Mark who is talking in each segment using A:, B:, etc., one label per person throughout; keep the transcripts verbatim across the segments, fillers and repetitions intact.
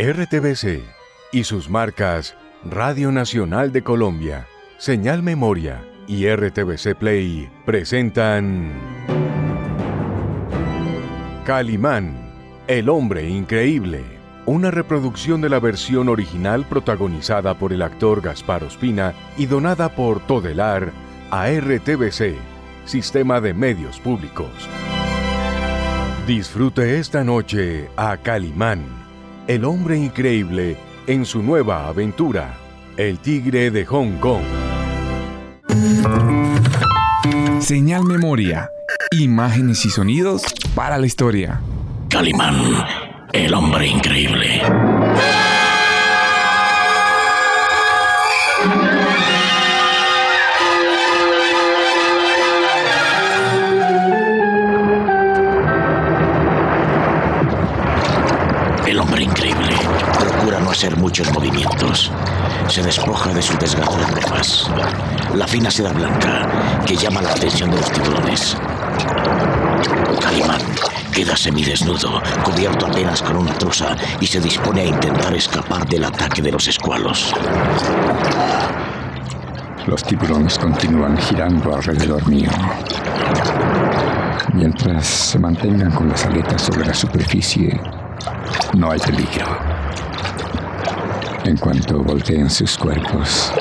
A: R T V C y sus marcas Radio Nacional de Colombia, Señal Memoria y R T V C Play presentan Calimán, el hombre increíble, una reproducción de la versión original protagonizada por el actor Gaspar Ospina y donada por Todelar a R T V C, Sistema de Medios Públicos. Disfrute esta noche a Calimán, el hombre increíble en su nueva aventura, El Tigre de Hong Kong.
B: Señal Memoria, imágenes y sonidos para la historia.
C: Calimán, el hombre increíble. El hombre increíble procura no hacer muchos movimientos. Se despoja de sus desgarradas ropas. La fina seda blanca que llama la atención de los tiburones. Calimán queda semidesnudo, cubierto apenas con una truza, y se dispone a intentar escapar del ataque de los escualos.
D: Los tiburones continúan girando alrededor mío. Mientras se mantengan con las aletas sobre la superficie, no hay peligro. En cuanto volteen sus cuerpos,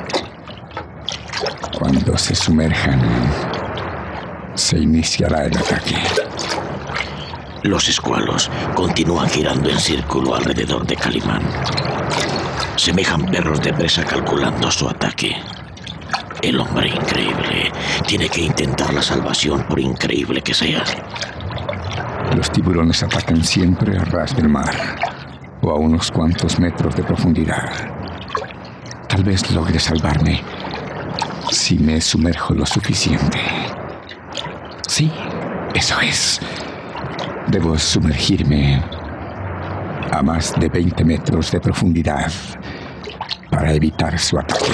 D: cuando se sumerjan, se iniciará el ataque.
C: Los escualos continúan girando en círculo alrededor de Calimán. Semejan perros de presa calculando su ataque. El hombre increíble tiene que intentar la salvación, por increíble que sea.
D: Los tiburones atacan siempre a ras del mar o a unos cuantos metros de profundidad. Tal vez logre salvarme si me sumerjo lo suficiente. Sí, eso es. Debo sumergirme a más de veinte metros de profundidad para evitar su ataque.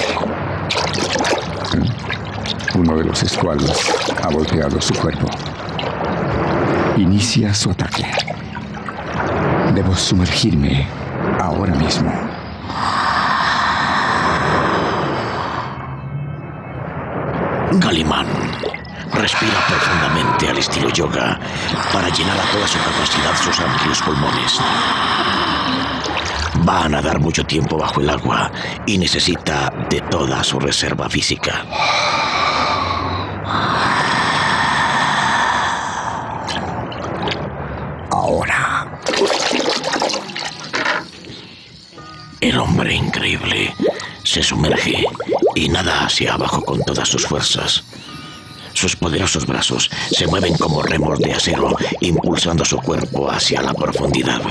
D: Uno de los escualos ha volteado su cuerpo. Inicia su ataque. Debo sumergirme ahora mismo.
C: Calimán respira profundamente al estilo yoga para llenar a toda su capacidad sus amplios pulmones. Va a nadar mucho tiempo bajo el agua y necesita de toda su reserva física.
D: Ahora.
C: El hombre increíble se sumerge y nada hacia abajo con todas sus fuerzas. Sus poderosos brazos se mueven como remos de acero, impulsando su cuerpo hacia la profundidad.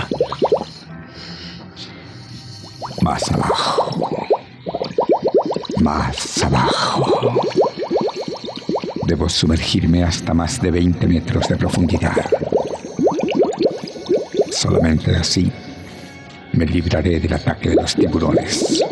D: Más abajo. Más abajo. Debo sumergirme hasta más de veinte metros de profundidad. Solamente así me libraré del ataque de los tiburones.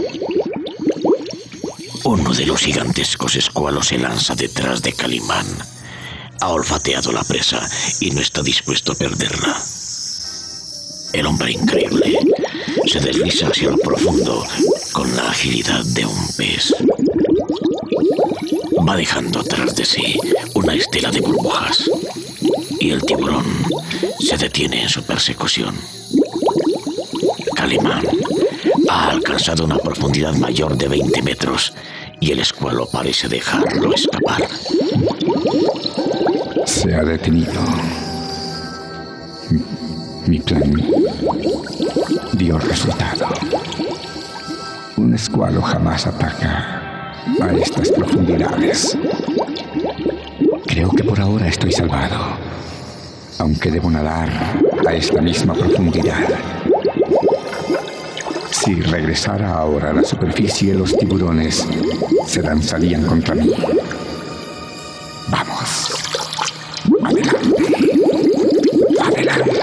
C: Uno de los gigantescos escualos se lanza detrás de Calimán. Ha olfateado la presa y no está dispuesto a perderla. El hombre increíble se desliza hacia lo profundo con la agilidad de un pez. Va dejando atrás de sí una estela de burbujas y el tiburón se detiene en su persecución. Calimán ha alcanzado una profundidad mayor de veinte metros y el escualo parece dejarlo escapar.
D: Se ha detenido. Mi plan dio resultado. Un escualo jamás ataca a estas profundidades. Creo que por ahora estoy salvado, aunque debo nadar a esta misma profundidad. Si regresara ahora a la superficie, los tiburones se lanzarían contra mí. Vamos. Adelante. Adelante.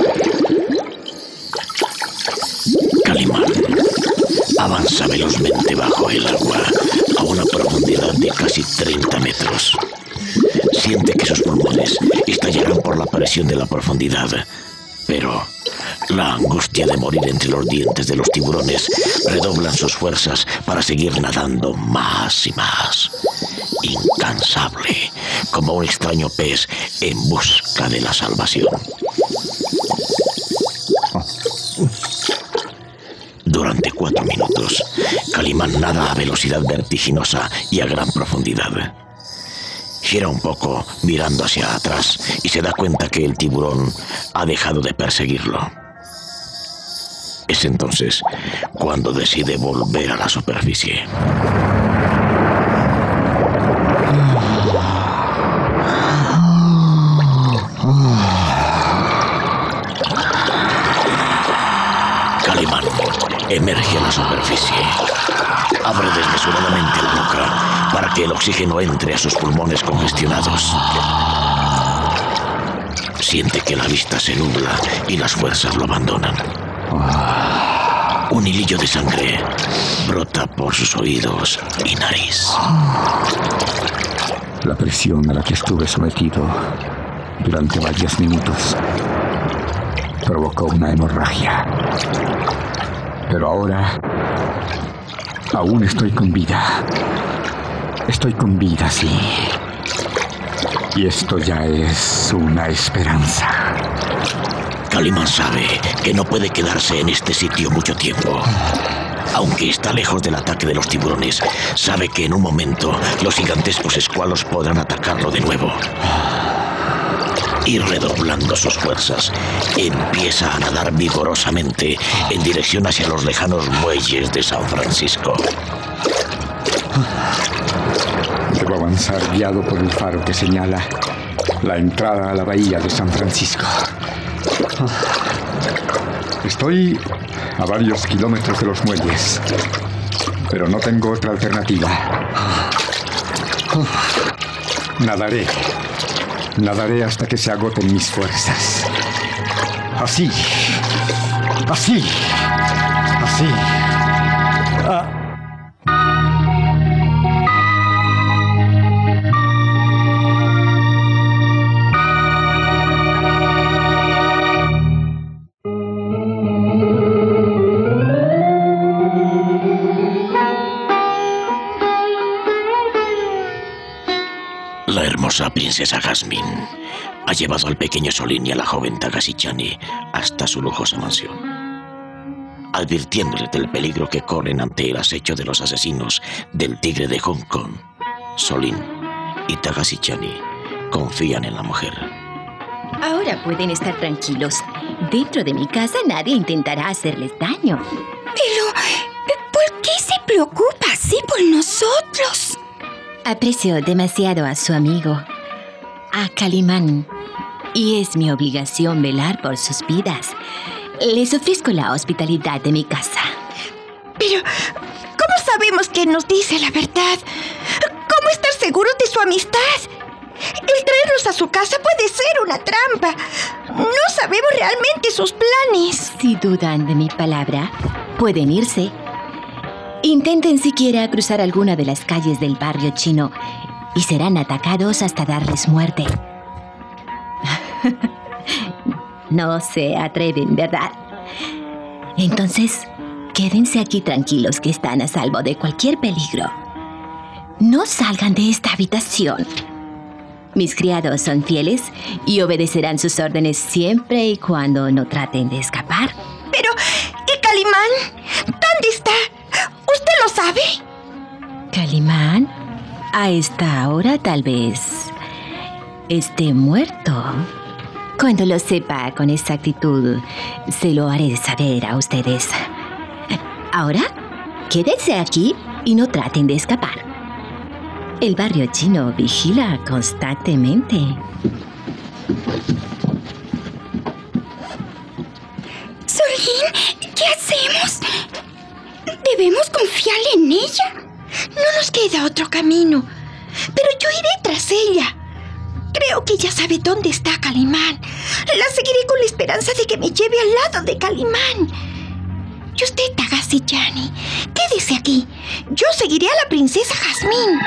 C: Calimán avanza velozmente bajo el agua a una profundidad de casi treinta metros. Siente que sus pulmones estallarán por la presión de la profundidad. Pero la angustia de morir entre los dientes de los tiburones redoblan sus fuerzas para seguir nadando más y más, incansable, como un extraño pez en busca de la salvación. Durante cuatro minutos, Calimán nada a velocidad vertiginosa y a gran profundidad. Gira un poco mirando hacia atrás y se da cuenta que el tiburón ha dejado de perseguirlo. Es entonces cuando decide volver a la superficie. Calimán emerge a la superficie. Abre desmesuradamente la boca para que el oxígeno entre a sus pulmones congestionados. Siente que la vista se nubla y las fuerzas lo abandonan. Un hilillo de sangre brota por sus oídos y nariz.
D: La presión a la que estuve sometido durante varios minutos provocó una hemorragia. Pero ahora aún estoy con vida. Estoy con vida, sí. Y esto ya es una esperanza.
C: Calimán sabe que no puede quedarse en este sitio mucho tiempo. Aunque está lejos del ataque de los tiburones, sabe que en un momento los gigantescos escualos podrán atacarlo de nuevo. Y redoblando sus fuerzas, empieza a nadar vigorosamente en dirección hacia los lejanos muelles de San Francisco.
D: Debo avanzar guiado por el faro que señala la entrada a la bahía de San Francisco. Estoy a varios kilómetros de los muelles, pero no tengo otra alternativa. Nadaré. Nadaré hasta que se agoten mis fuerzas. Así. Así. Así. Ah.
C: La hermosa princesa Jasmine ha llevado al pequeño Solín y a la joven Takashi Chani hasta su lujosa mansión. Advirtiéndoles del peligro que corren ante el acecho de los asesinos del tigre de Hong Kong, Solín y Takashi Chani confían en la mujer.
E: Ahora pueden estar tranquilos. Dentro de mi casa nadie intentará hacerles daño.
F: Pero, ¿por qué se preocupa así por nosotros?
E: Aprecio demasiado a su amigo, a Calimán, y es mi obligación velar por sus vidas. Les ofrezco la hospitalidad de mi casa.
F: Pero, ¿cómo sabemos que nos dice la verdad? ¿Cómo estar seguros de su amistad? El traernos a su casa puede ser una trampa. No sabemos realmente sus planes.
E: Si dudan de mi palabra, pueden irse. Intenten siquiera cruzar alguna de las calles del barrio chino y serán atacados hasta darles muerte. No se atreven, ¿verdad? Entonces, quédense aquí tranquilos que están a salvo de cualquier peligro. No salgan de esta habitación. Mis criados son fieles y obedecerán sus órdenes siempre y cuando no traten de escapar.
F: Pero, ¿y Calimán? ¿Dónde está? ¿Usted lo sabe?
E: ¿Calimán? A esta hora tal vez esté muerto. Cuando lo sepa con exactitud, se lo haré saber a ustedes. Ahora, quédense aquí y no traten de escapar. El barrio chino vigila constantemente.
F: Solín, ¿qué hacemos? ¿Debemos confiar en ella? No nos queda otro camino. Pero yo iré tras ella. Creo que ella sabe dónde está Calimán. La seguiré con la esperanza de que me lleve al lado de Calimán. Y usted, Takashi Chani, quédese aquí. Yo seguiré a la princesa Jasmine.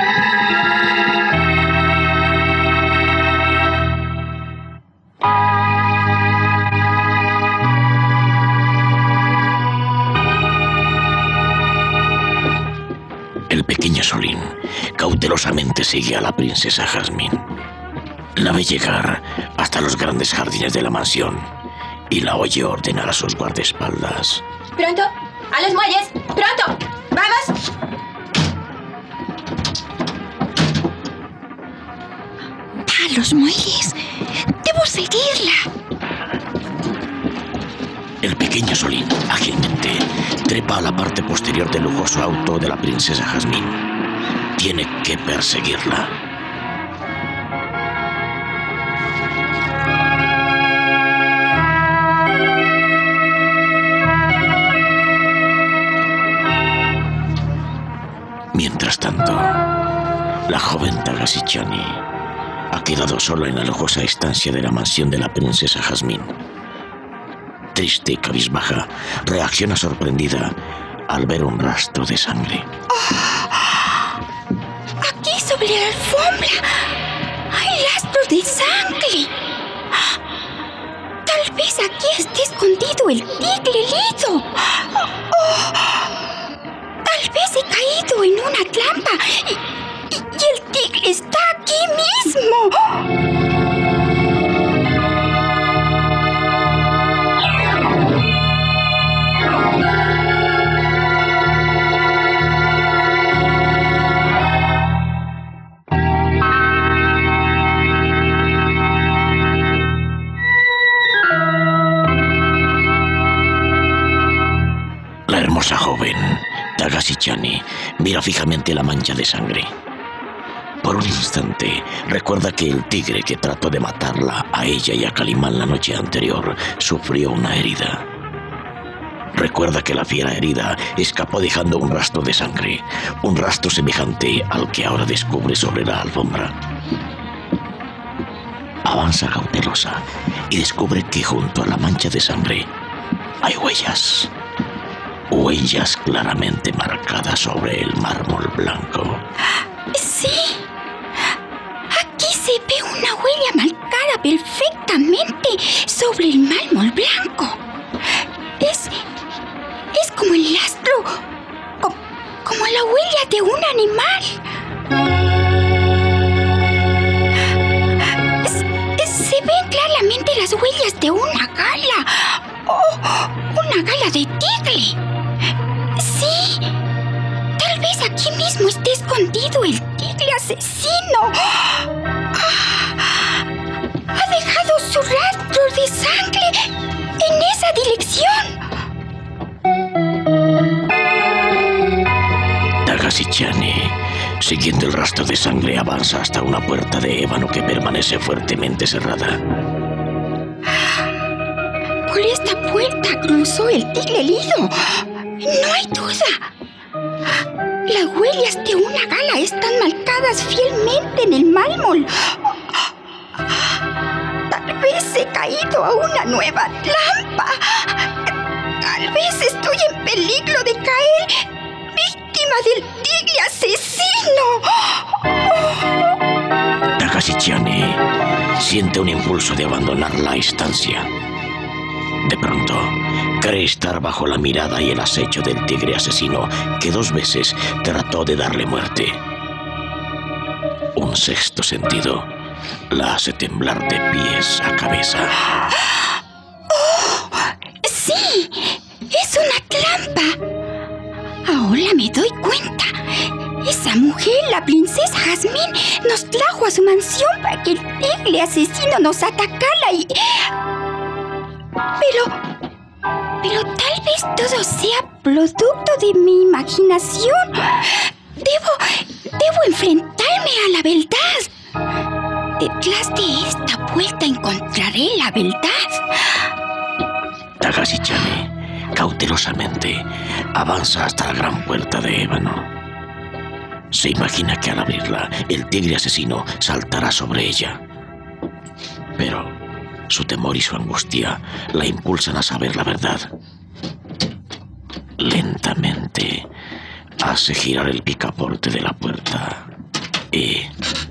C: pequeño Solín cautelosamente sigue a la princesa Jazmín. La ve llegar hasta los grandes jardines de la mansión y la oye ordenar a sus guardaespaldas:
F: ¡Pronto! ¡A los muelles! ¡Pronto! ¡Vamos! ¡A los muelles! ¡Debo seguirla!
C: El pequeño Solín ágilmente trepa a la parte posterior del lujoso auto de la princesa Jazmín. Tiene que perseguirla. Mientras tanto, la joven Tagasichani ha quedado sola en la lujosa estancia de la mansión de la princesa Jazmín. Triste y cabizbaja, reacciona sorprendida al ver un rastro de sangre.
F: Oh, aquí sobre la alfombra hay rastros de sangre. Tal vez aquí esté escondido el tigre lido. Oh, tal vez he caído en una trampa y, y, y el tigre está aquí mismo.
C: La hermosa joven Tagasichani mira fijamente la mancha de sangre. Por un instante recuerda que el tigre que trató de matarla a ella y a Calimán la noche anterior sufrió una herida. Recuerda que la fiera herida escapó dejando un rastro de sangre, un rastro semejante al que ahora descubre sobre la alfombra. Avanza cautelosa y descubre que junto a la mancha de sangre hay huellas. Huellas claramente marcadas sobre el mármol blanco.
F: Sí. Aquí se ve una huella marcada perfectamente sobre el mármol blanco. Es... es como el rastro... como, como la huella de un animal. Es, es, se ven claramente las huellas de una gala. Oh, una gala de tigre. Sí, tal vez aquí mismo esté escondido el tigre asesino. Ah, ha dejado su rastro de sangre en esa dirección.
C: Tagasichani, siguiendo el rastro de sangre, avanza hasta una puerta de ébano que permanece fuertemente cerrada.
F: Por esta puerta cruzó el tigre lido. No hay duda. Las huellas de una gala están marcadas fielmente en el mármol. Tal vez he caído a una nueva trampa. Tal vez estoy en peligro de caer víctima del tigre asesino.
C: Tagasichani siente un impulso de abandonar la estancia. De pronto, cree estar bajo la mirada y el acecho del tigre asesino que dos veces trató de darle muerte. Un sexto sentido la hace temblar de pies a cabeza.
F: ¡Oh! ¡Sí! ¡Es una trampa! Ahora me doy cuenta. Esa mujer, la princesa Jazmín, nos trajo a su mansión para que el tigre asesino nos atacara y... Pero... Pero tal vez todo sea producto de mi imaginación. Debo... Debo enfrentarme a la verdad. Detrás de esta puerta encontraré la verdad.
C: Tagasichani, cautelosamente, avanza hasta la gran puerta de ébano. Se imagina que al abrirla, el tigre asesino saltará sobre ella. Pero su temor y su angustia la impulsan a saber la verdad. Lentamente hace girar el picaporte de la puerta y...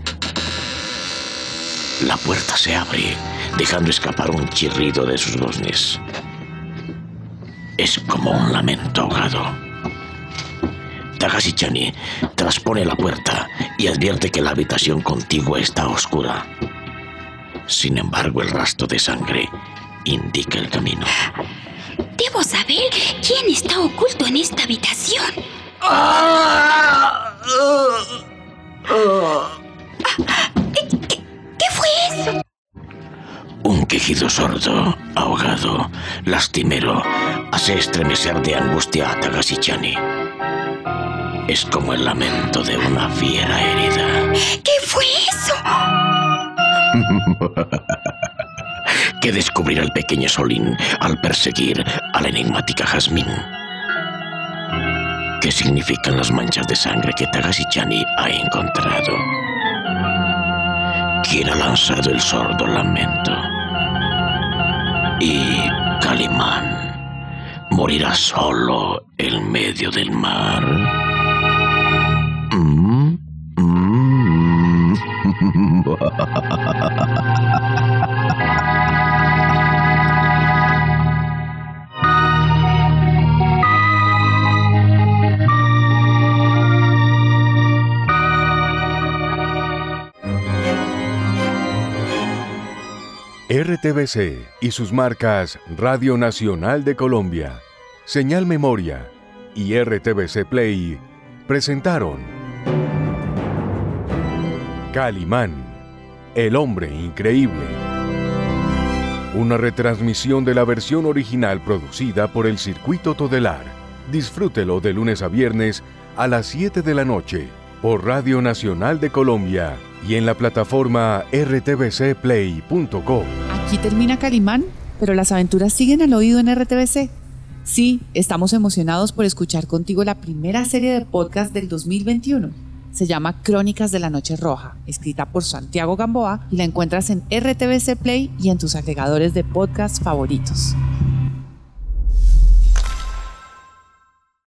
C: la puerta se abre, dejando escapar un chirrido de sus goznes. Es como un lamento ahogado. Takashi Chani transpone la puerta y advierte que la habitación contigua está oscura. Sin embargo, el rastro de sangre indica el camino.
F: Debo saber quién está oculto en esta habitación. ¿Qué, qué fue eso?
C: Un quejido sordo, ahogado, lastimero, hace estremecer de angustia a Takashi Chani. Es como el lamento de una fiera herida.
F: ¿Qué fue eso?
C: Que descubrirá el pequeño Solín al perseguir a la enigmática Jasmine. ¿Qué significan las manchas de sangre que Takashi Chani ha encontrado? ¿Quién ha lanzado el sordo lamento? Y Calimán morirá solo en medio del mar. ¿Mm? ¿Mm?
A: R T V C y sus marcas Radio Nacional de Colombia, Señal Memoria y R T V C Play presentaron Calimán, el hombre increíble. Una retransmisión de la versión original producida por el Circuito Todelar. Disfrútelo de lunes a viernes a las siete de la noche por Radio Nacional de Colombia y en la plataforma r t v c play punto com.
G: Aquí termina Calimán, pero las aventuras siguen al oído en R T V C. Sí, estamos emocionados por escuchar contigo la primera serie de podcast del dos mil veintiuno. Se llama Crónicas de la Noche Roja, escrita por Santiago Gamboa, y la encuentras en R T V C Play y en tus agregadores de podcast favoritos.